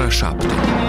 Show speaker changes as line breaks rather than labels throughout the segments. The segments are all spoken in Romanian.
7.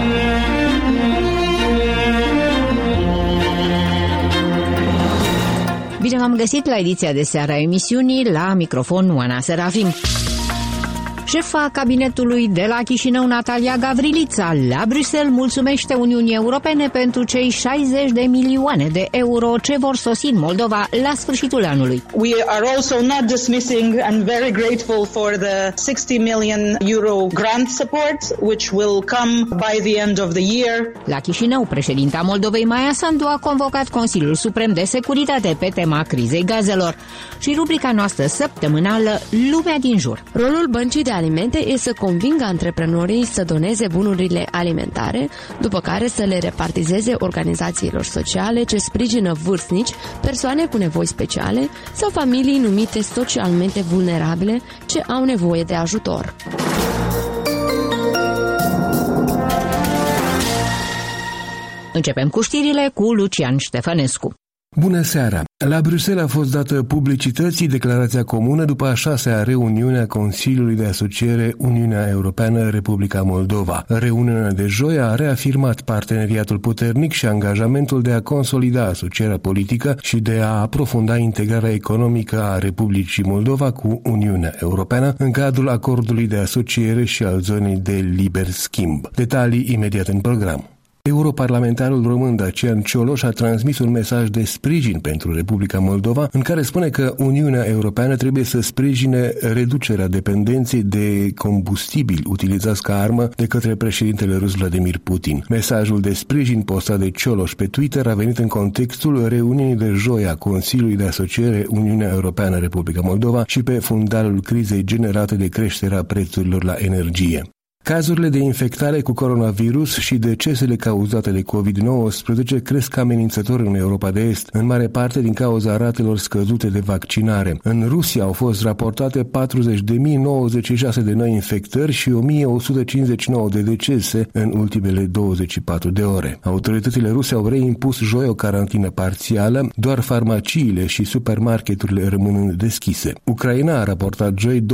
Bine v-am găsit la ediția de seară a emisiunii, la microfon Oana Serafim. Șefa cabinetului de la Chișinău, Natalia Gavrilița, la Bruxelles mulțumește Uniunii Europene pentru cei 60 de milioane de euro ce vor sosi în Moldova la sfârșitul anului.
We are also not dismissing and very grateful for the 60 million euro grant support which will come by the end of the year.
La Chișinău, președinta Moldovei Maia Sandu a convocat Consiliul Suprem de Securitate pe tema crizei gazelor și rubrica noastră săptămânală Lumea din jur.
Rolul Băncii de Alimente e să convingă antreprenorii să doneze bunurile alimentare, după care să le repartizeze organizațiilor sociale ce sprijină vârstnici, persoane cu nevoi speciale sau familii numite socialmente vulnerabile ce au nevoie de ajutor.
Începem cu știrile cu Lucian Ștefănescu.
Bună seara! La Bruxelles a fost dată publicității declarația comună după a 6-a reuniune a Consiliului de Asociere Uniunea Europeană-Republica Moldova. Reuniunea de joi a reafirmat parteneriatul puternic și angajamentul de a consolida asocierea politică și de a aprofunda integrarea economică a Republicii Moldova cu Uniunea Europeană în cadrul acordului de asociere și al zonei de liber schimb. Detalii imediat în program. Europarlamentarul român Dacian Cioloș a transmis un mesaj de sprijin pentru Republica Moldova în care spune că Uniunea Europeană trebuie să sprijine reducerea dependenței de combustibil utilizați ca armă de către președintele rus Vladimir Putin. Mesajul de sprijin postat de Cioloș pe Twitter a venit în contextul reuniunii de joi a Consiliului de Asociere Uniunea Europeană-Republica Moldova și pe fundalul crizei generate de creșterea prețurilor la energie. Cazurile de infectare cu coronavirus și decesele cauzate de COVID-19 cresc amenințător în Europa de Est, în mare parte din cauza ratelor scăzute de vaccinare. În Rusia au fost raportate 40.096 de noi infectări și 1.159 de decese în ultimele 24 de ore. Autoritățile ruse au reimpus joi o carantină parțială, doar farmaciile și supermarketurile rămânând deschise. Ucraina a raportat joi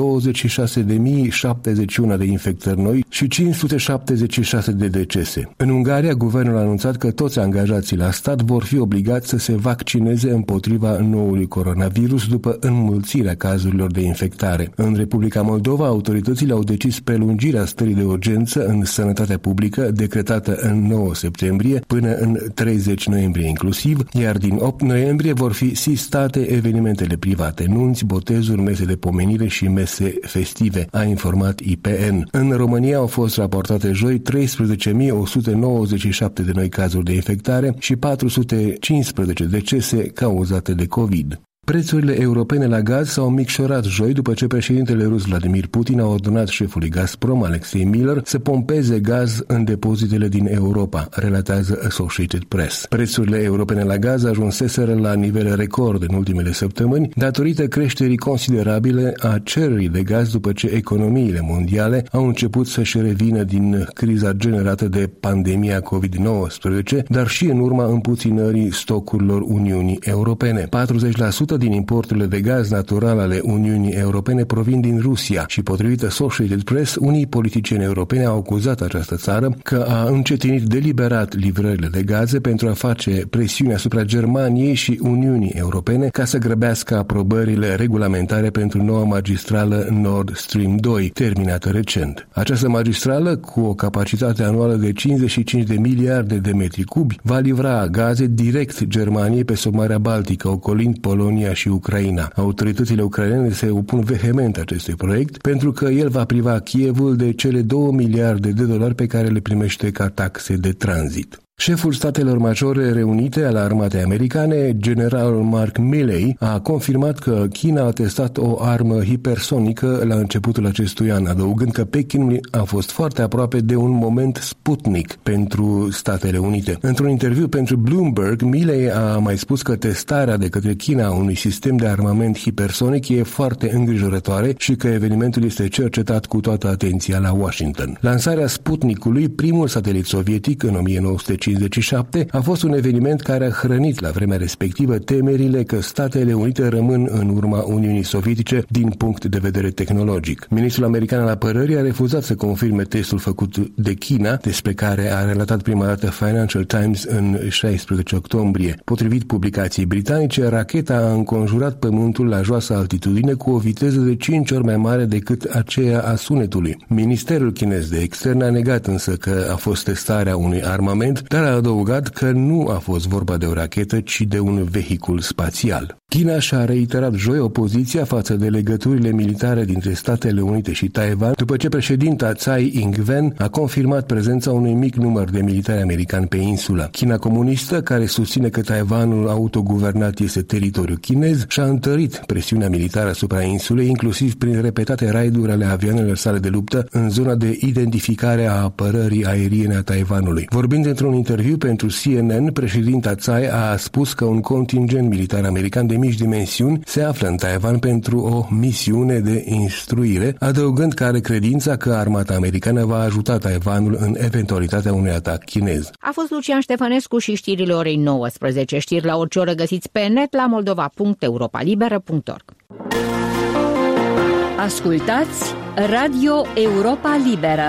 26.071 de infectări noi și 576 de decese. În Ungaria, guvernul a anunțat că toți angajații la stat vor fi obligați să se vaccineze împotriva noului coronavirus după înmulțirea cazurilor de infectare. În Republica Moldova, autoritățile au decis prelungirea stării de urgență în sănătatea publică, decretată în 9 septembrie până în 30 noiembrie inclusiv, iar din 8 noiembrie vor fi sistate evenimentele private, nunți, botezuri, mese de pomenire și mese festive, a informat IPN. În România au fost raportate joi 13.197 de noi cazuri de infectare și 415 decese cauzate de COVID. Prețurile europene la gaz s-au micșorat joi după ce președintele rus Vladimir Putin a ordonat șefului Gazprom, Alexei Miller, să pompeze gaz în depozitele din Europa, relatează Associated Press. Prețurile europene la gaz ajunseseră la nivele record în ultimele săptămâni, datorită creșterii considerabile a cererii de gaz după ce economiile mondiale au început să-și revină din criza generată de pandemia COVID-19, dar și în urma împuținării stocurilor Uniunii Europene. 40% din importurile de gaz natural ale Uniunii Europene provin din Rusia și, potrivit Associated Press, unii politicieni europeni au acuzat această țară că a încetinit deliberat livrările de gaze pentru a face presiune asupra Germaniei și Uniunii Europene ca să grăbească aprobările regulamentare pentru noua magistrală Nord Stream 2, terminată recent. Această magistrală, cu o capacitate anuală de 55 de miliarde de metri cubi, va livra gaze direct Germaniei pe sub Marea Baltică, ocolind Polonia și Ucraina. Autoritățile ucrainene se opun vehement acestui proiect pentru că el va priva Kievul de cele 2 miliarde de dolari pe care le primește ca taxe de tranzit. Șeful Statelor Majore Reunite al Armatei Americane, generalul Mark Milley, a confirmat că China a testat o armă hipersonică la începutul acestui an, adăugând că Pechinul a fost foarte aproape de un moment Sputnik pentru Statele Unite. Într-un interviu pentru Bloomberg, Milley a mai spus că testarea de către China a unui sistem de armament hipersonic e foarte îngrijorătoare și că evenimentul este cercetat cu toată atenția la Washington. Lansarea Sputnikului, primul satelit sovietic în 1950, 1957 a fost un eveniment care a hrănit la vremea respectivă temerile că Statele Unite rămân în urma Uniunii Sovietice din punct de vedere tehnologic. Ministrul american al apărării a refuzat să confirme testul făcut de China, despre care a relatat prima dată Financial Times în 16 octombrie. Potrivit publicației britanice, racheta a înconjurat Pământul la joasă altitudine cu o viteză de 5 ori mai mare decât aceea a sunetului. Ministerul chinez de externe a negat însă că a fost testarea unui armament, dar a adăugat că nu a fost vorba de o rachetă, ci de un vehicul spațial. China și-a reiterat joi opoziția față de legăturile militare dintre Statele Unite și Taiwan, după ce președinta Tsai Ing-wen a confirmat prezența unui mic număr de militari americani pe insulă. China comunistă, care susține că Taiwanul autoguvernat este teritoriu chinez, și-a întărit presiunea militară asupra insulei, inclusiv prin repetate raiduri ale avioanelor sale de luptă în zona de identificare a apărării aeriene a Taiwanului. Vorbind într-un interviu pentru CNN, președinta Tsai a spus că un contingent militar american de mici dimensiuni se află în Taiwan pentru o misiune de instruire, adăugând că are credința că armata americană va ajuta Taiwanul în eventualitatea unui atac chinez.
A fost Lucian Ștefănescu și știrile orei 19. Știri la orice oră găsiți pe net la moldova.europalibera.org.
Ascultați Radio Europa Liberă.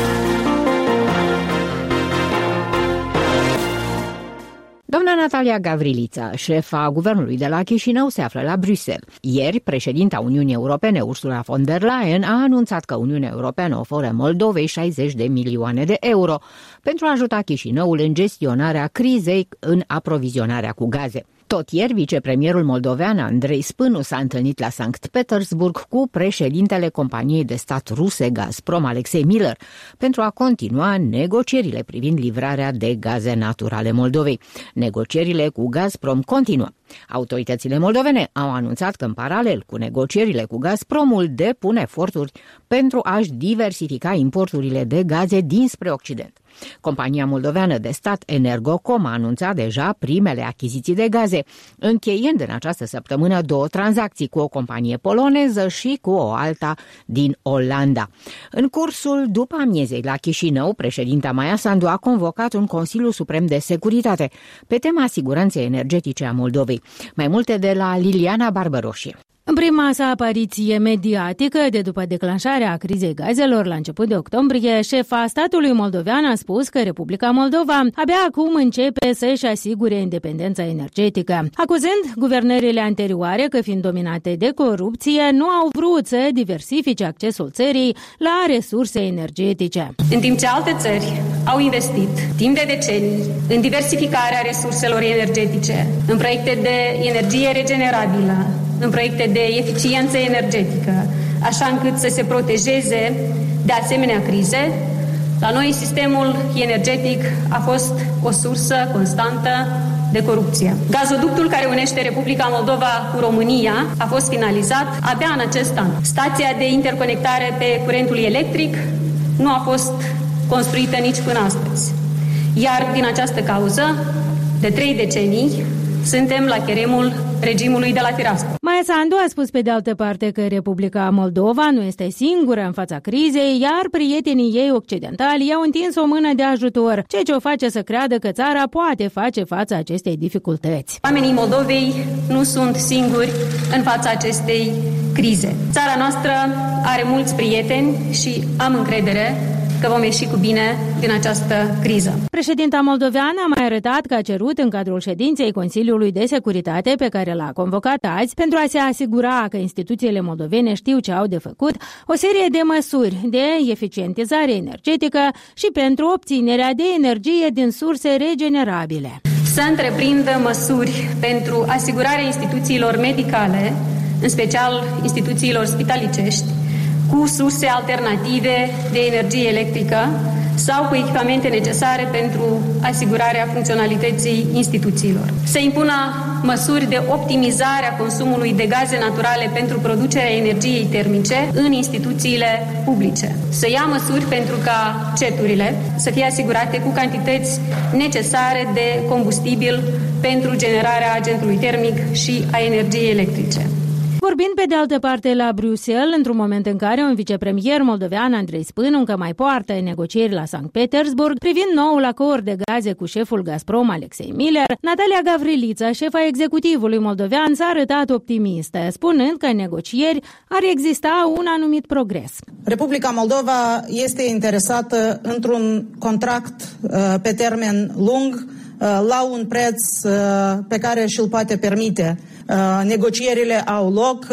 Doamna Natalia Gavrilița, șefa guvernului de la Chișinău, se află la Bruxelles. Ieri, președinta Uniunii Europene, Ursula von der Leyen, a anunțat că Uniunea Europeană oferă Moldovei 60 de milioane de euro pentru a ajuta Chișinăul în gestionarea crizei în aprovizionarea cu gaze. Tot ieri, vicepremierul moldovean Andrei Spânu s-a întâlnit la Sankt Petersburg cu președintele companiei de stat ruse Gazprom, Alexei Miller, pentru a continua negocierile privind livrarea de gaze naturale Moldovei. Negocierile cu Gazprom continuă. Autoritățile moldovene au anunțat că în paralel cu negocierile cu Gazpromul depun eforturi pentru a-și diversifica importurile de gaze dinspre Occident. Compania moldoveană de stat Energocom a anunțat deja primele achiziții de gaze, încheiind în această săptămână 2 tranzacții cu o companie poloneză și cu o alta din Olanda. În cursul după amiezei la Chișinău, președinta Maia Sandu a convocat un Consiliu Suprem de Securitate pe tema siguranței energetice a Moldovei. Mai multe de la Liliana Barbăroșie.
În prima sa apariție mediatică de după declanșarea crizei gazelor la început de octombrie, șefa statului moldovean a spus că Republica Moldova abia acum începe să-și asigure independența energetică, acuzând guvernările anterioare că, fiind dominate de corupție, nu au vrut să diversifice accesul țării la resurse energetice.
În timp ce alte țări au investit timp de decenii în diversificarea resurselor energetice, în proiecte de energie regenerabilă, în proiecte de eficiență energetică, așa încât să se protejeze de asemenea crize, la noi sistemul energetic a fost o sursă constantă de corupție. Gazoductul care unește Republica Moldova cu România a fost finalizat abia în acest an. Stația de interconectare pe curentul electric nu a fost construită nici până astăzi. Iar din această cauză, de 3 decenii, suntem la cheremul regimului de la Tiraspol.
Maia Sandu a spus pe de altă parte că Republica Moldova nu este singură în fața crizei, iar prietenii ei occidentali i-au întins o mână de ajutor, ceea ce o face să creadă că țara poate face față acestei dificultăți.
Oamenii Moldovei nu sunt singuri în fața acestei crize. Țara noastră are mulți prieteni și am încredere că vom ieși cu bine din această criză.
Președinta moldoveană a mai arătat că a cerut în cadrul ședinței Consiliului de Securitate pe care l-a convocat azi pentru a se asigura că instituțiile moldovene știu ce au de făcut, o serie de măsuri de eficientizare energetică și pentru obținerea de energie din surse regenerabile.
Să întreprindă măsuri pentru asigurarea instituțiilor medicale, în special instituțiilor spitalicești, cu surse alternative de energie electrică sau cu echipamente necesare pentru asigurarea funcționalității instituțiilor. Să impună măsuri de optimizare a consumului de gaze naturale pentru producerea energiei termice în instituțiile publice. Să ia măsuri pentru ca ceturile să fie asigurate cu cantități necesare de combustibil pentru generarea agentului termic și a energiei electrice.
Vorbind pe de altă parte la Bruxelles, într-un moment în care un vicepremier moldovean, Andrei Spân, încă mai poartă negocieri la Sankt Petersburg privind noul acord de gaze cu șeful Gazprom, Alexei Miller, Natalia Gavrilița, șefa executivului moldovean, s-a arătat optimistă, spunând că în negocieri ar exista un anumit progres.
Republica Moldova este interesată într-un contract pe termen lung, la un preț pe care și-l poate permite. Negocierile au loc,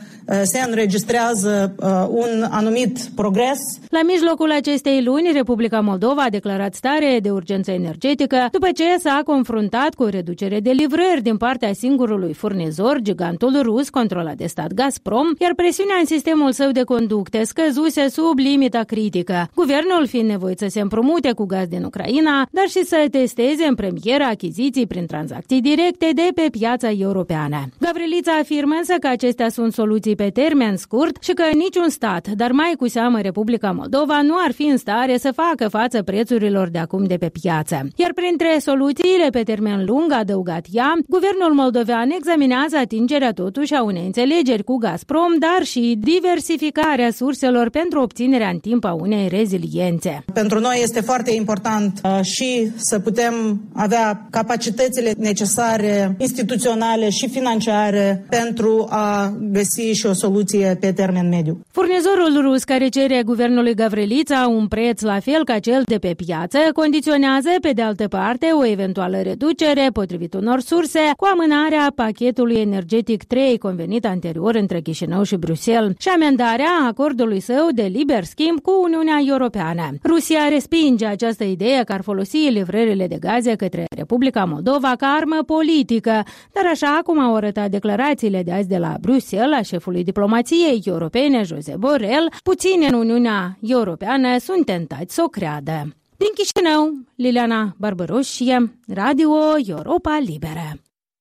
se înregistrează un anumit progres.
La mijlocul acestei luni, Republica Moldova a declarat stare de urgență energetică după ce s-a confruntat cu o reducere de livrări din partea singurului furnizor, gigantul rus controlat de stat Gazprom, iar presiunea în sistemul său de conducte scăzuse sub limita critică, guvernul fiind nevoit să se împrumute cu gaz din Ucraina, dar și să testeze în premieră achiziții prin tranzacții directe de pe piața europeană. Gavrilița afirmă însă că acestea sunt soluții pe termen scurt și că niciun stat, dar mai cu seamă Republica Moldova, nu ar fi în stare să facă față prețurilor de acum de pe piață. Iar printre soluțiile pe termen lung, a adăugat ea, guvernul moldovean examinează atingerea totuși a unei înțelegeri cu Gazprom, dar și diversificarea surselor pentru obținerea în timp a unei reziliențe.
Pentru noi este foarte important și să putem avea capacitățile necesare instituționale și financiare pentru a găsi și o soluție pe termen mediu.
Furnizorul rus care cere guvernului Gavrilița un preț la fel ca cel de pe piață condiționează pe de altă parte o eventuală reducere, potrivit unor surse, cu amânarea pachetului energetic 3 convenit anterior între Chișinău și Bruxelles și amendarea acordului său de liber schimb cu Uniunea Europeană. Rusia respinge această idee că ar folosi livrările de gaze către Republica Moldova ca armă politică, dar așa cum au arătat declarațiile de azi de la Bruxelles a șefului diplomației europene, Josep Borrell, puțini în Uniunea Europeană sunt tentați să o creadă. Din Chișinău, Liliana Barbăroșie, Radio Europa Liberă.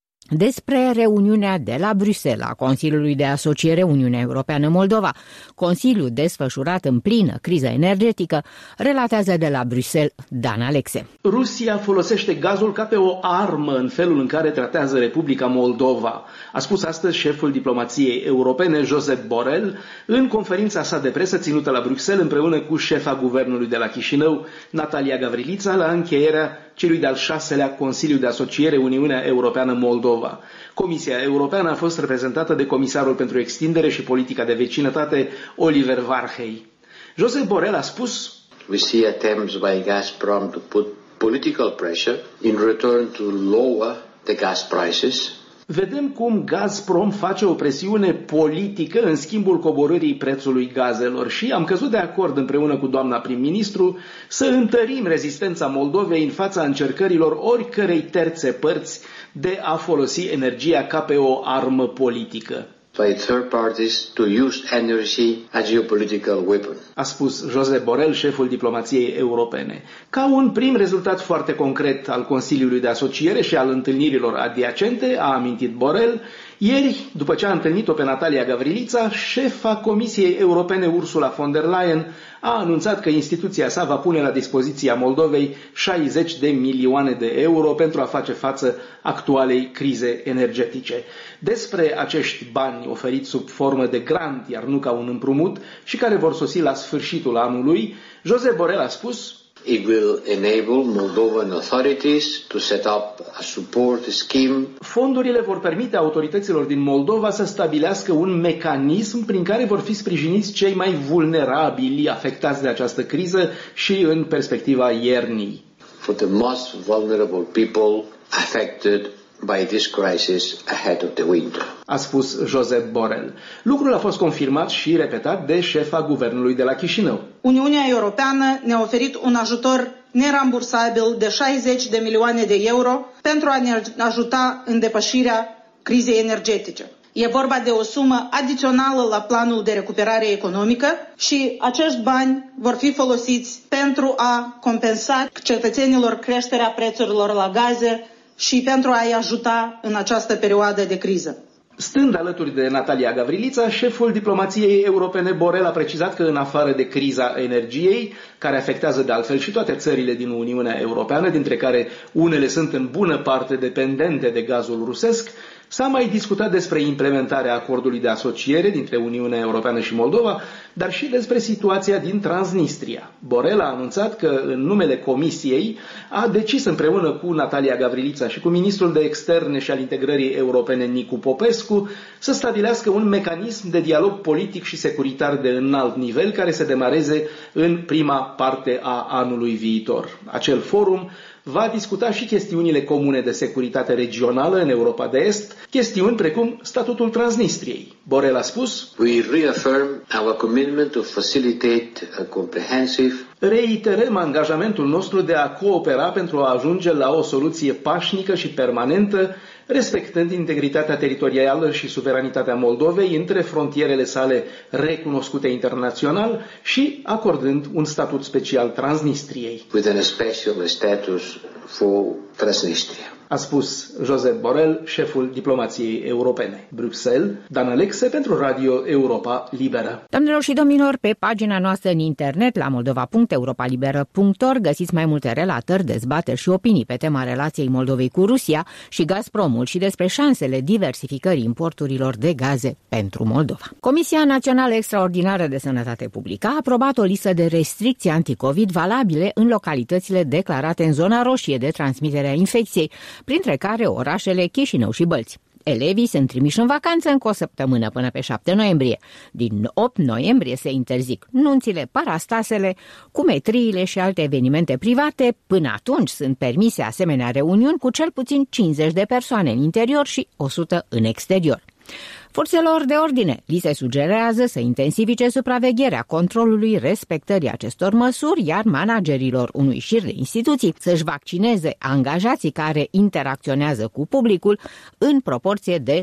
Despre reuniunea de la Bruxelles a Consiliului de Asociere Uniunea Europeană-Moldova, Consiliu desfășurat în plină criză energetică, relatează de la Bruxelles Dan Alexe.
Rusia folosește gazul ca pe o armă în felul în care tratează Republica Moldova, a spus astăzi șeful diplomației europene Josep Borrell în conferința sa de presă ținută la Bruxelles împreună cu șefa guvernului de la Chișinău, Natalia Gavrilița, la încheierea celui de-al 6-lea Consiliu de Asociere Uniunea Europeană-Moldova. Comisia Europeană a fost reprezentată de comisarul pentru extindere și politica de vecinătate, Oliver Varhey. Josep Borrell a spus:
We see attempts by Gazprom to put political pressure in return to lower the gas prices.
Vedem cum Gazprom face o presiune politică în schimbul coborârii prețului gazelor și am căzut de acord împreună cu doamna prim-ministru să întărim rezistența Moldovei în fața încercărilor oricărei terțe părți de a folosi energia ca pe o armă politică.
By third parties to use energy as a geopolitical weapon.
A spus Josep Borrell, șeful diplomației europene. Ca un prim rezultat foarte concret al Consiliului de Asociere și al întâlnirilor adiacente, a amintit Borrell, ieri, după ce a întâlnit-o pe Natalia Gavrilița, șefa Comisiei Europene Ursula von der Leyen a anunțat că instituția sa va pune la dispoziția Moldovei 60 de milioane de euro pentru a face față actualei crize energetice. Despre acești bani oferiți sub formă de grant, iar nu ca un împrumut, și care vor sosi la sfârșitul anului, Josep Borrell a spus:
It will enable Moldovan authorities to set up a support scheme.
Fondurile vor permite autorităților din Moldova să stabilească un mecanism prin care vor fi sprijiniți cei mai vulnerabili afectați de această criză și în perspectiva iernii.
For the most vulnerable people affected by this crisis ahead of the winter.
A spus Josep Borrell. Lucrul a fost confirmat și repetat de șefa guvernului de la Chișinău.
Uniunea Europeană ne-a oferit un ajutor nerambursabil de 60 de milioane de euro pentru a ne ajuta în depășirea crizei energetice. E vorba de o sumă adițională la planul de recuperare economică și acești bani vor fi folosiți pentru a compensa cetățenilor creșterea prețurilor la gaze și pentru a-i ajuta în această perioadă de criză.
Stând alături de Natalia Gavrilița, șeful diplomației europene Borrell a precizat că în afară de criza energiei, care afectează de altfel și toate țările din Uniunea Europeană, dintre care unele sunt în bună parte dependente de gazul rusesc, S-a mai discutat despre implementarea acordului de asociere dintre Uniunea Europeană și Moldova, dar și despre situația din Transnistria. Borel a anunțat că, în numele Comisiei, a decis împreună cu Natalia Gavrilița și cu ministrul de Externe și al Integrării Europene Nicu Popescu să stabilească un mecanism de dialog politic și securitar de înalt nivel care să demareze în prima parte a anului viitor. Acel forum va discuta și chestiunile comune de securitate regională în Europa de Est, chestiuni precum statutul Transnistriei. Borel a spus:
We reaffirm our commitment to facilitate a comprehensive.
Reiterăm angajamentul nostru de a coopera pentru a ajunge la o soluție pașnică și permanentă, respectând integritatea teritorială și suveranitatea Moldovei între frontierele sale recunoscute internațional și acordând un statut special Transnistriei.
With a special status for Transnistria.
A spus Josep Borel, șeful diplomației europene. Bruxelles, Dan Alexe pentru Radio Europa Liberă.
Doamnelor și domnilor, pe pagina noastră în internet la moldova.europalibera.org găsiți mai multe relatări, dezbateri și opinii pe tema relației Moldovei cu Rusia și Gazpromul și despre șansele diversificării importurilor de gaze pentru Moldova. Comisia Națională Extraordinară de Sănătate Publică a aprobat o listă de restricții anticovid valabile în localitățile declarate în zona roșie de transmitere a infecției, printre care orașele Chișinău și Bălți. Elevii sunt trimiși în vacanță încă o săptămână până pe 7 noiembrie. Din 8 noiembrie se interzic nunțile, parastasele, cumetriile și alte evenimente private. Până atunci sunt permise asemenea reuniuni cu cel puțin 50 de persoane în interior și 100 în exterior. Forțelor de ordine li se sugerează să intensifice supravegherea controlului respectării acestor măsuri, iar managerilor unui șir de instituții să-și vaccineze angajații care interacționează cu publicul în proporție de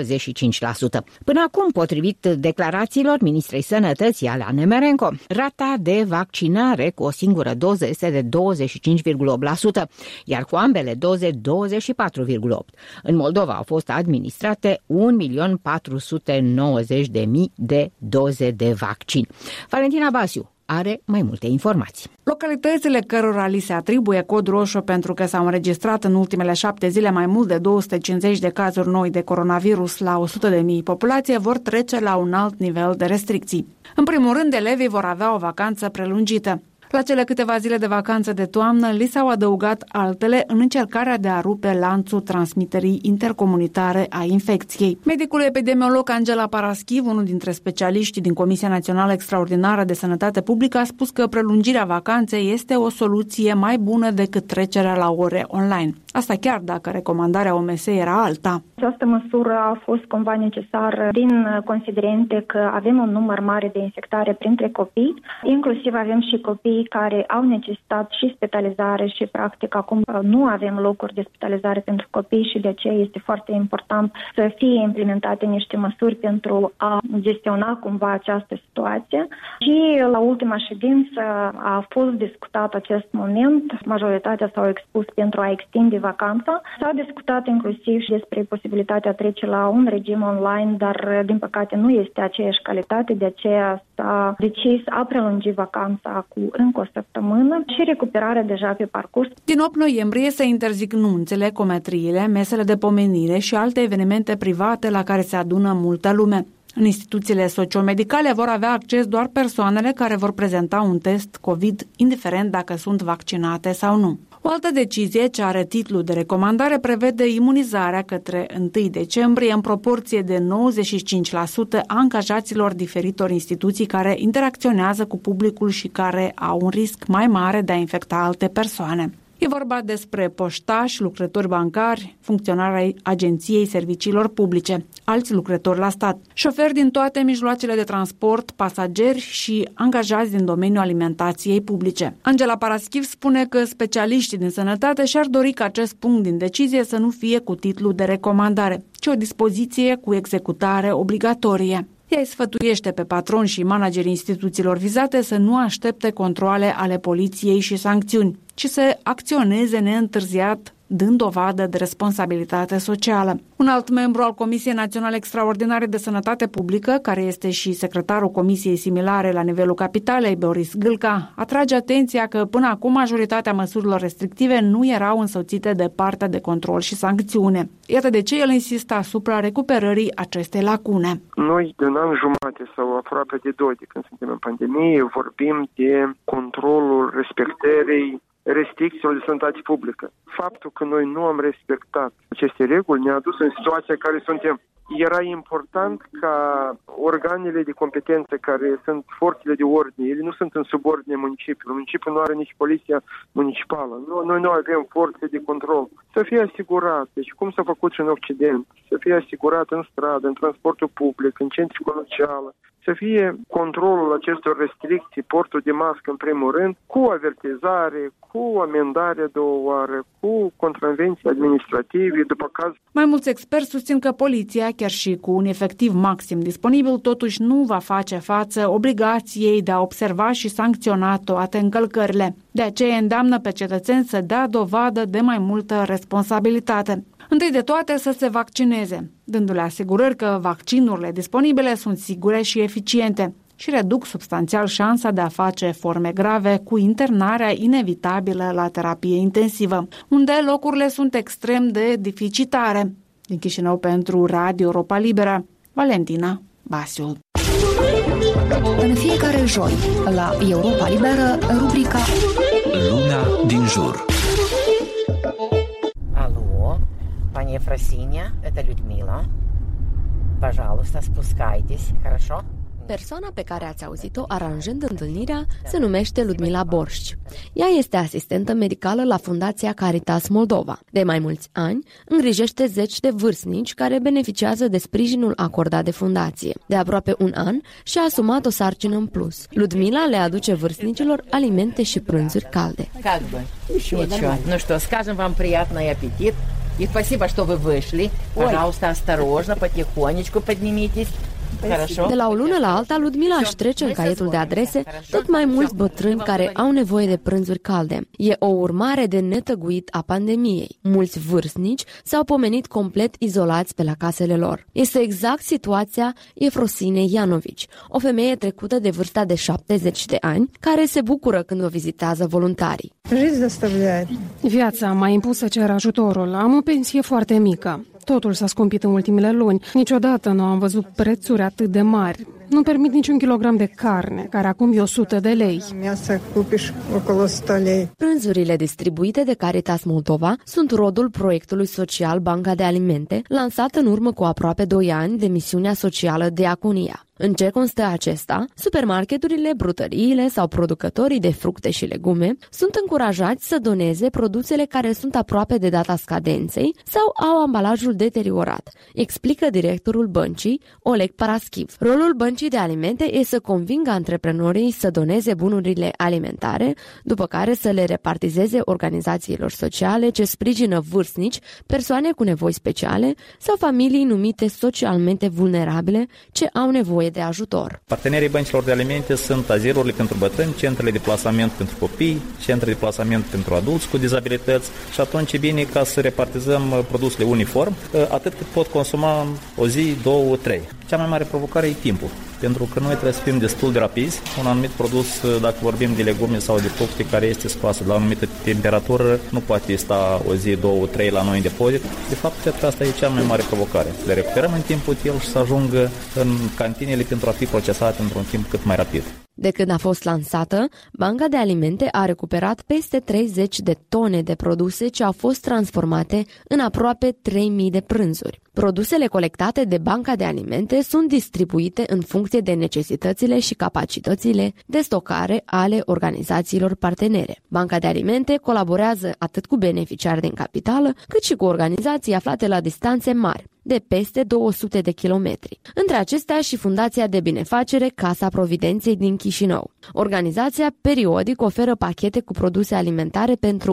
95%. Până acum, potrivit declarațiilor ministrei Sănătății Alea Nemerenko, rata de vaccinare cu o singură doză este de 25,8%, iar cu ambele doze 24,8%. În Moldova au fost administrate 1.490.000 de doze de vaccin. Valentina Basiu are mai multe informații.
Localitățile cărora li se atribuie cod roșu pentru că s-au înregistrat în ultimele 7 zile mai mult de 250 de cazuri noi de coronavirus la 100.000 populație vor trece la un alt nivel de restricții. În primul rând, elevii vor avea o vacanță prelungită. La cele câteva zile de vacanță de toamnă li s-au adăugat altele în încercarea de a rupe lanțul transmiterii intercomunitare a infecției. Medicul epidemiolog Angela Paraschiv, unul dintre specialiștii din Comisia Națională Extraordinară de Sănătate Publică, a spus că prelungirea vacanței este o soluție mai bună decât trecerea la ore online. Asta chiar dacă recomandarea OMS era alta.
Această măsură a fost cumva necesară din considerente că avem un număr mare de infectare printre copii, inclusiv avem și copii care au necesitat și spitalizare și practic acum nu avem locuri de spitalizare pentru copii și de aceea este foarte important să fie implementate niște măsuri pentru a gestiona cumva această situație. Și la ultima ședință a fost discutat acest moment, majoritatea s-au expus pentru a extinde vacanța. S-a discutat inclusiv și despre posibilitatea trece la un regim online, dar din păcate nu este aceeași calitate, de aceea s-a decis a prelungi vacanța cu încă o săptămână și recuperarea deja pe parcurs.
Din 8 noiembrie se interzic nunțele, cometriile, mesele de pomenire și alte evenimente private la care se adună multă lume. În instituțiile sociomedicale vor avea acces doar persoanele care vor prezenta un test COVID, indiferent dacă sunt vaccinate sau nu. O altă decizie, ce are titlul de recomandare, prevede imunizarea către 1 decembrie în proporție de 95% a angajaților diferitor instituții care interacționează cu publicul și care au un risc mai mare de a infecta alte persoane. E vorba despre poștași, lucrători bancari, funcționari ai Agenției Serviciilor Publice, alți lucrători la stat, șoferi din toate mijloacele de transport, pasageri și angajați din domeniul alimentației publice. Angela Paraschiv spune că specialiștii din sănătate și-ar dori ca acest punct din decizie să nu fie cu titlu de recomandare, ci o dispoziție cu executare obligatorie. Ea îi sfătuiește pe patroni și managerii instituțiilor vizate să nu aștepte controale ale poliției și sancțiuni, ci să acționeze neîntârziat dând dovadă de responsabilitate socială. Un alt membru al Comisiei Naționale Extraordinare de Sănătate Publică, care este și secretarul comisiei similare la nivelul capitalei, Boris Gâlca, atrage atenția că până acum majoritatea măsurilor restrictive nu erau însoțite de partea de control și sancțiune. Iată de ce el insistă asupra recuperării acestei lacune.
Noi de un an jumate sau aproape de 2 de când suntem în pandemie vorbim de controlul respectării restricțiilor de sănătate publică. Faptul că noi nu am respectat aceste reguli ne-a dus în situația în care suntem. Era important ca organele de competență care sunt forțele de ordine, ele nu sunt în subordine municipiului. Municipiul nu are nici poliția municipală. Noi nu avem forțe de control. Să fie asigurat, deci cum s-a făcut și în Occident, să fie asigurat în stradă, în transportul public, în centri comerciale, să fie controlul acestor restricții, portul de mască în primul rând, cu avertizare, cu amendare de o oară, cu contravenții administrative, după caz.
Mai mulți experți susțin că poliția, chiar și cu un efectiv maxim disponibil, totuși nu va face față obligației de a observa și sancționa toate încălcările. De aceea îndeamnă pe cetățeni să dea dovadă de mai multă responsabilitate. Întâi de toate să se vaccineze, dându-le asigurări că vaccinurile disponibile sunt sigure și eficiente și reduc substanțial șansa de a face forme grave cu internarea inevitabilă la terapie intensivă, unde locurile sunt extrem de deficitare. Din Chișinău pentru Radio Europa Liberă, Valentina Basiul.
În fiecare joi, la Europa Liberă, rubrica
Lumea din jur.
Пани Ефросиния, это Людмила. Пожалуйста, спускайтесь, хорошо?
Persoana pe care ați auzit-o aranjând întâlnirea se numește Ludmila Borșci. Ea este asistentă medicală la Fundația Caritas Moldova. De mai mulți ani, îngrijește zeci de vârstnici care beneficiază de sprijinul acordat de fundație. De aproape un an și-a asumat o sarcină în plus. Ludmila le aduce vârstnicilor alimente și prânzuri calde.
Ну что, скажем вам приятный аппетит. И спасибо, что вы вышли. Пожалуйста, осторожно, потихонечку поднимитесь.
De la o lună la alta, Ludmila își trece în caietul de adrese tot mai mulți bătrâni care au nevoie de prânzuri calde. E o urmare de netăguit a pandemiei. Mulți vârstnici s-au pomenit complet izolați pe la casele lor. Este exact situația Efrosinei Ianovici, o femeie trecută de vârsta de 70 de ani, care se bucură când o vizitează voluntarii.
Viața m-a impus să cer ajutorul. Am o pensie foarte mică. Totul s-a scumpit în ultimele luni. Niciodată nu am văzut prețuri atât de mari. Nu permit niciun kilogram de carne, care acum e 100 de lei.
Prânzurile distribuite de Caritas Moldova sunt rodul proiectului social Banca de Alimente, lansat în urmă cu aproape 2 ani de misiunea socială Diaconia. În ce constă acesta? Supermarketurile, brutăriile sau producătorii de fructe și legume sunt încurajați să doneze produsele care sunt aproape de data scadenței sau au ambalajul deteriorat, explică directorul băncii, Oleg Paraschiv. Rolul băncii de alimente e să convingă antreprenorii să doneze bunurile alimentare, după care să le repartizeze organizațiilor sociale ce sprijină vârstnici, persoane cu nevoi speciale sau familii numite socialmente vulnerabile ce au nevoie de ajutor.
Partenerii băncilor de alimente sunt azilurile pentru bătrâni, centrele de plasament pentru copii, centre de plasament pentru adulți cu dizabilități și atunci e bine ca să repartizăm produsele uniform, atât cât pot consuma o zi, 2, 3. Cea mai mare provocare e timpul, pentru că noi trebuie să fim destul de rapizi. Un anumit produs, dacă vorbim de legume sau de fructe care este scoasă la o anumită temperatură, nu poate sta o zi, 2, 3 la noi în depozit. De fapt, cred că asta e cea mai mare provocare. Să le recuperăm în timp util și să ajungă în cantinele pentru a fi procesate într-un timp cât mai rapid.
De când a fost lansată, Banca de Alimente a recuperat peste 30 de tone de produse ce au fost transformate în aproape 3.000 de prânzuri. Produsele colectate de Banca de Alimente sunt distribuite în funcție de necesitățile și capacitățile de stocare ale organizațiilor partenere. Banca de Alimente colaborează atât cu beneficiari din capitală, cât și cu organizații aflate la distanțe mari, de peste 200 de kilometri. Între acestea și Fundația de Binefacere Casa Providenței din Chișinău. Organizația periodic oferă pachete cu produse alimentare pentru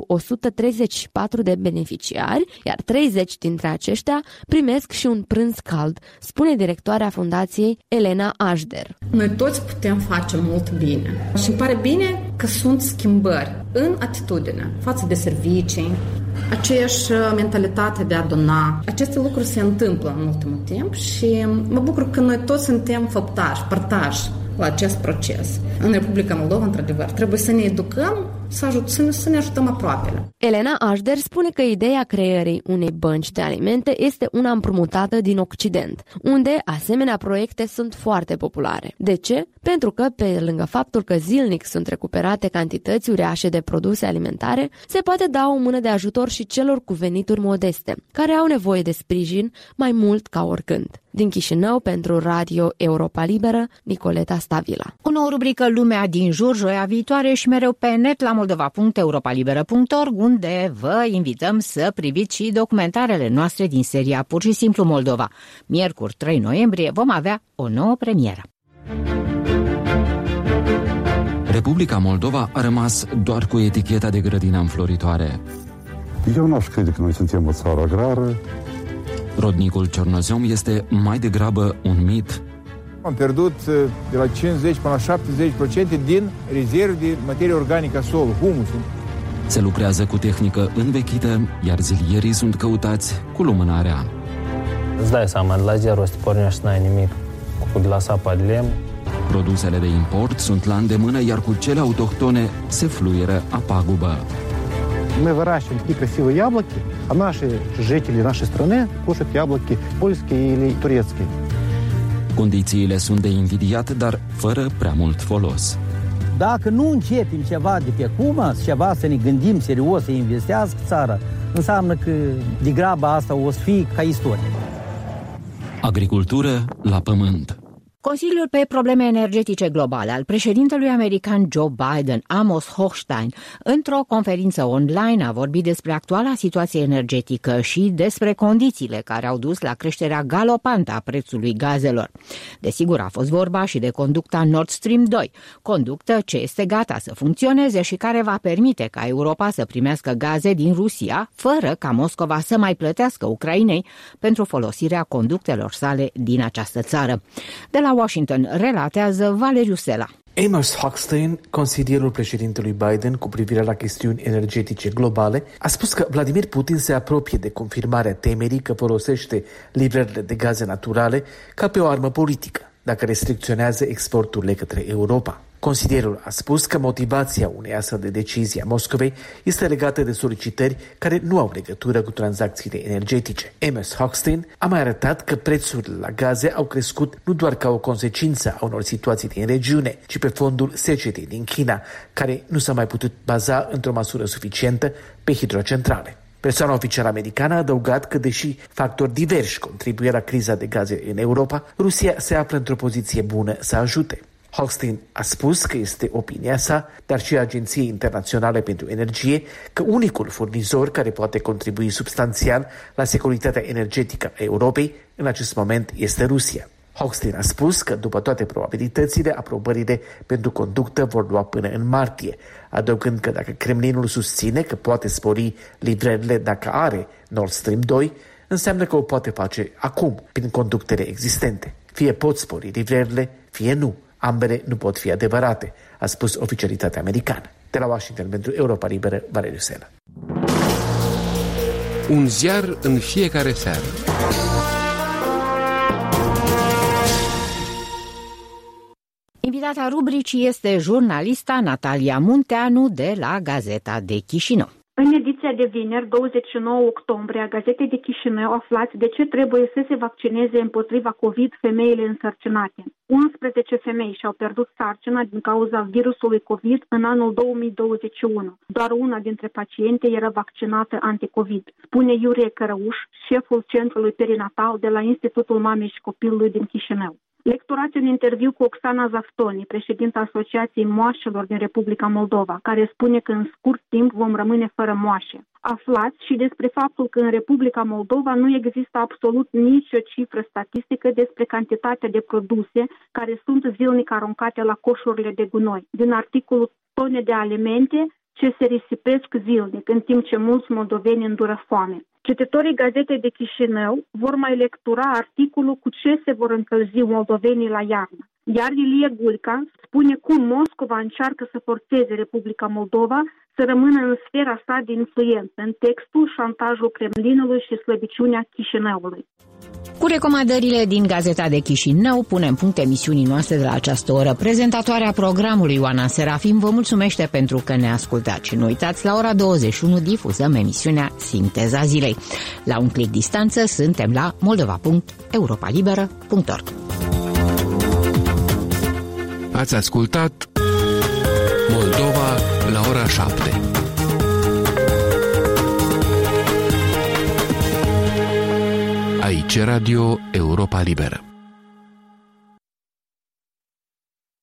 134 de beneficiari, iar 30 dintre aceștia primesc și un prânz cald, spune directoarea Fundației Elena Așder.
Noi toți putem face mult bine și îmi pare bine că sunt schimbări în atitudine față de servicii, aceeași mentalitate de a dona. Aceste lucruri se întâmplă în ultimul timp și mă bucur că noi toți suntem făptași, părtași la acest proces. În Republica Moldova, într-adevăr, trebuie să ne educăm, să ne ajutăm aproapele.
Elena Așder spune că ideea creării unei bănci de alimente este una împrumutată din Occident, unde asemenea proiecte sunt foarte populare. De ce? Pentru că, pe lângă faptul că zilnic sunt recuperate cantități uriașe de produse alimentare, se poate da o mână de ajutor și celor cu venituri modeste, care au nevoie de sprijin mai mult ca oricând. Din Chișinău, pentru Radio Europa Liberă, Nicoleta Stavila.
O nouă rubrică Lumea din jur, joia viitoare și mereu pe net la moldova.europalibera.org, unde vă invităm să priviți și documentarele noastre din seria Pur și Simplu Moldova. Miercuri 3 noiembrie vom avea o nouă premieră.
Republica Moldova a rămas doar cu eticheta de grădină înfloritoare.
Eu nu aș crede că noi suntem o țară agrară.
Rodnicul Ciornozom este mai degrabă un mit.
Am pierdut de la 50 până la 70% din rezerve de materie organică a solului, humusul.
Se lucrează cu tehnică învechită, iar zilierii sunt căutați cu lumânarea.
Îți dai seama, de la zero să te pornești, n-ai nimic, de la sapa de lemn.
Produsele de import sunt la îndemână, iar cu cele autohtone se fluieră a pagubă.
Мы выращиваем такие красивые яблоки, а наши жители нашей страны кушают яблоки польские или турецкие.
Condițiile sunt de invidiat, dar fără prea mult folos.
Dacă nu începem ceva de pe acum, ceva să ne gândim serios, să investească țara, înseamnă că de graba asta o să fie ca istorie.
Agricultură la pământ.
Consiliul pe probleme energetice globale al președintelui american Joe Biden, Amos Hochstein, într-o conferință online a vorbit despre actuala situație energetică și despre condițiile care au dus la creșterea galopantă a prețului gazelor. Desigur, a fost vorba și de conducta Nord Stream 2, conductă ce este gata să funcționeze și care va permite ca Europa să primească gaze din Rusia, fără ca Moscova să mai plătească Ucrainei pentru folosirea conductelor sale din această țară. De la Washington relatează Valeriu Sela.
Amos Hochstein, consilierul președintelui Biden cu privire la chestiuni energetice globale, a spus că Vladimir Putin se apropie de confirmarea temerii că folosește livrările de gaze naturale ca pe o armă politică, dacă restricționează exporturile către Europa. Consilierul a spus că motivația unei astfel de decizii a Moscovei este legată de solicitări care nu au legătură cu tranzacțiile energetice. Amos Hochstein a mai arătat că prețurile la gaze au crescut nu doar ca o consecință a unor situații din regiune, ci pe fondul secetei din China, care nu s-a mai putut baza într-o măsură suficientă pe hidrocentrale. Persoana oficială americană a adăugat că, deși factori diversi contribuie la criza de gaze în Europa, Rusia se află într-o poziție bună să ajute. Hochstein a spus că este opinia sa, dar și a Agenției Internaționale pentru Energie, că unicul furnizor care poate contribui substanțial la securitatea energetică a Europei în acest moment este Rusia. Hochstein a spus că, după toate probabilitățile, aprobările pentru conductă vor lua până în martie, adăugând că dacă Kremlinul susține că poate spori livrările dacă are Nord Stream 2, înseamnă că o poate face acum, prin conductele existente. Fie pot spori livrările, fie nu. Ambele nu pot fi adevărate, a spus oficialitatea americană. De la Washington pentru Europa Liberă, Valeriu Sela.
Un ziar în fiecare seară.
Invitata rubricii este jurnalista Natalia Munteanu de la Gazeta de Chișinău.
În ediția de vineri, 29 octombrie, a Gazetei de Chișinău aflați de ce trebuie să se vaccineze împotriva COVID femeile însărcinate. 11 femei și-au pierdut sarcina din cauza virusului COVID în anul 2021. Doar una dintre paciente era vaccinată anticovid, spune Iurie Cărăuș, șeful centrului perinatal de la Institutul Mamei și Copilului din Chișinău. Lecturați un interviu cu Oxana Zaftoni, președinta Asociației Moașelor din Republica Moldova, care spune că în scurt timp vom rămâne fără moașe. Aflați și despre faptul că în Republica Moldova nu există absolut nicio cifră statistică despre cantitatea de produse care sunt zilnic aruncate la coșurile de gunoi. Din articolul Tone de alimente ce se risipesc zilnic, în timp ce mulți moldoveni îndură foame. Cititorii Gazetei de Chișinău vor mai lectura articolul cu ce se vor încălzi moldovenii la iarnă. Iar Ilie Gulca spune cum Moscova încearcă să forțeze Republica Moldova să rămână în sfera sa de influență, în textul Șantajul Kremlinului și slăbiciunea Chișinăului.
Cu recomandările din Gazeta de Chișinău punem punct emisiunii noastre de la această oră. Prezentatoarea programului Oana Serafim vă mulțumește pentru că ne ascultați și nu uitați, la ora 21 difuzăm emisiunea Sinteza Zilei. La un clic distanță suntem la moldova.europalibera.org.
Ați ascultat Moldova la ora 7. Aici Radio Europa Liberă.